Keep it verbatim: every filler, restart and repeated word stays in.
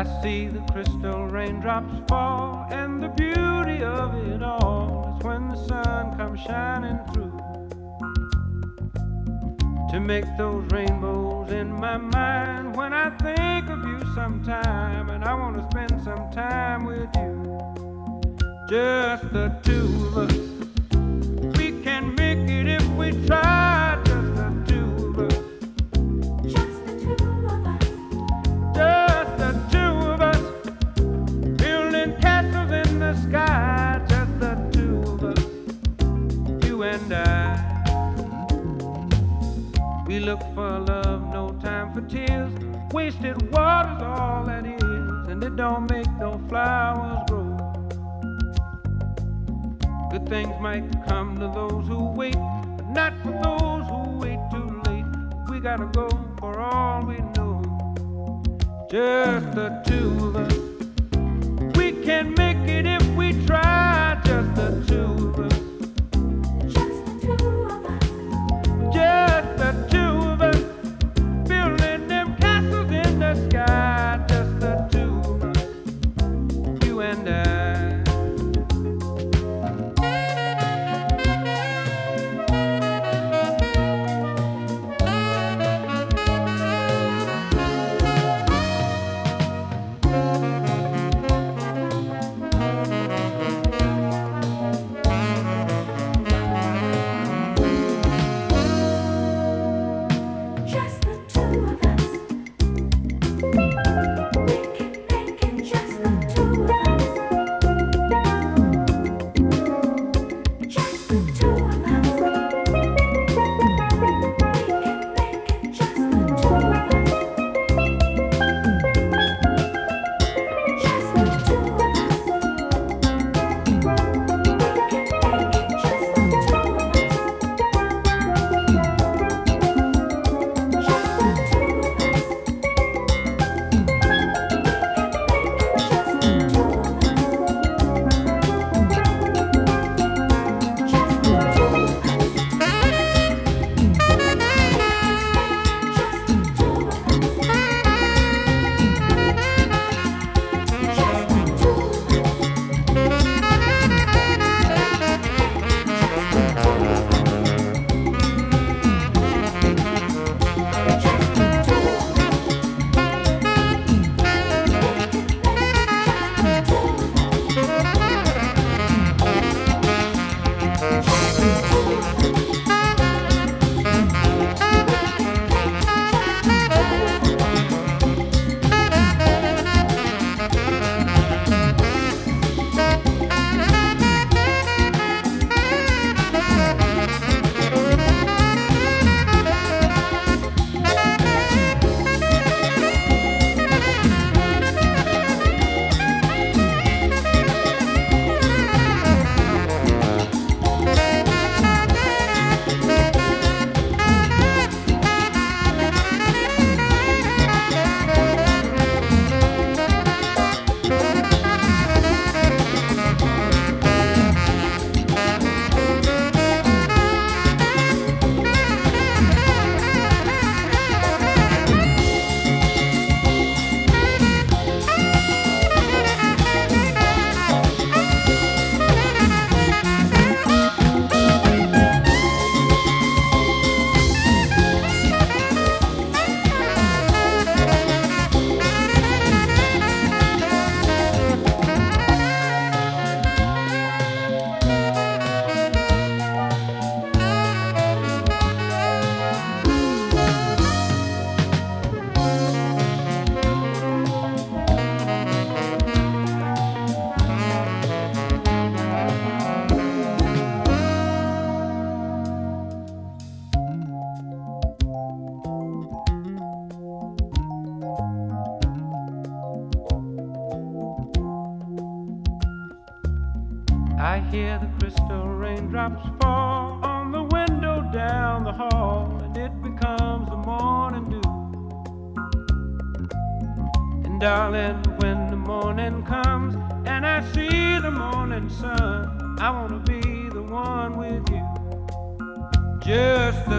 see the crystal raindrops fall, and the beauty of it all is when the sun comes shining through to make those rainbows in my mind. When I think of you sometime, and I want to spend some time with you, just the two of us. We can make it if we try, just the two of us. Just the two of us. Just the two of us, building castles in the sky. Just the two of us, you and I. We look for love, no time for tears. Wasted water's all that is, and it don't make no flowers grow. Good things might come to those who wait, but not for those who wait too late. We gotta go for all we know. Just the two of us. We can make it if we try. Just the two of us. Just the two of us. Just the two of us. Building them castles in the sky. Just the two of us. You and I. Just the two of us. We can make it just the two of us. Just the two of us. We can make it just the two of us. Just the two of us. We can make it just the two of us. I hear the crystal raindrops fall on the window down the hall, and it becomes the morning dew. And darling, when the morning comes and I see the morning sun, I wanna be the one with you. Just the